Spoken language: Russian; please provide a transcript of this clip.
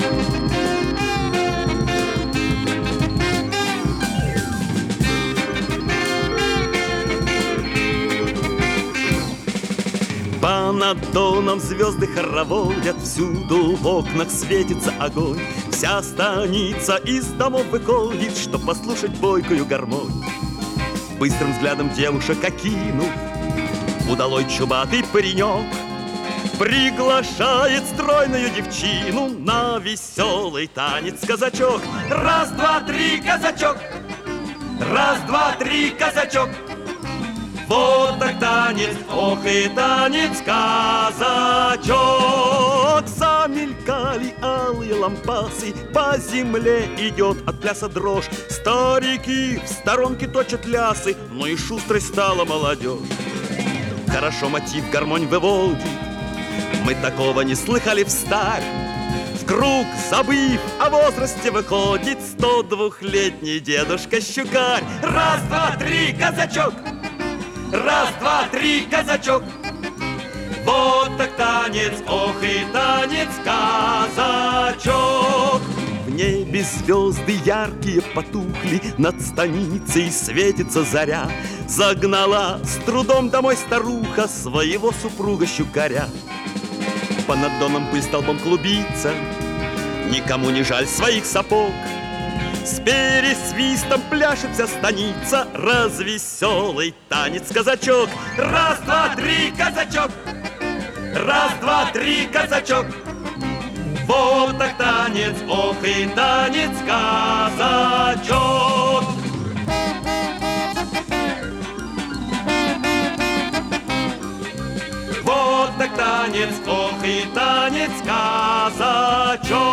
По над Доном звезды хороводят, всюду в окнах светится огонь. Вся станица из домов выходит, чтоб послушать бойкую гармонь. Быстрым взглядом девушек окинув, удалой чубатый паренек приглашает стройную девчину на веселый танец казачок. Раз, два, три, казачок! Раз, два, три, казачок! Вот так танец, ох и танец казачок. Замелькали алые лампасы, по земле идет от пляса дрожь. Старики в сторонке точат лясы, но и шустрой стала молодежь. Хорошо мотив гармонь выводит, мы такого не слыхали встарь. В круг, забыв о возрасте, выходит 102-летний дедушка Щукарь. Раз, два, три, казачок! Раз, два, три, казачок! Вот так танец, ох и танец казачок! В небе звезды яркие потухли, над станицей светится заря. Загнала с трудом домой старуха своего супруга Щукаря. Понад Доном пыль столбом клубится, никому не жаль своих сапог. С пересвистом пляшет вся станица, развеселый танец казачок. Раз, два, три, казачок! Раз, два, три, казачок! Вот так танец, ох и танец казачок! Вот так танец, ох и танец казачок!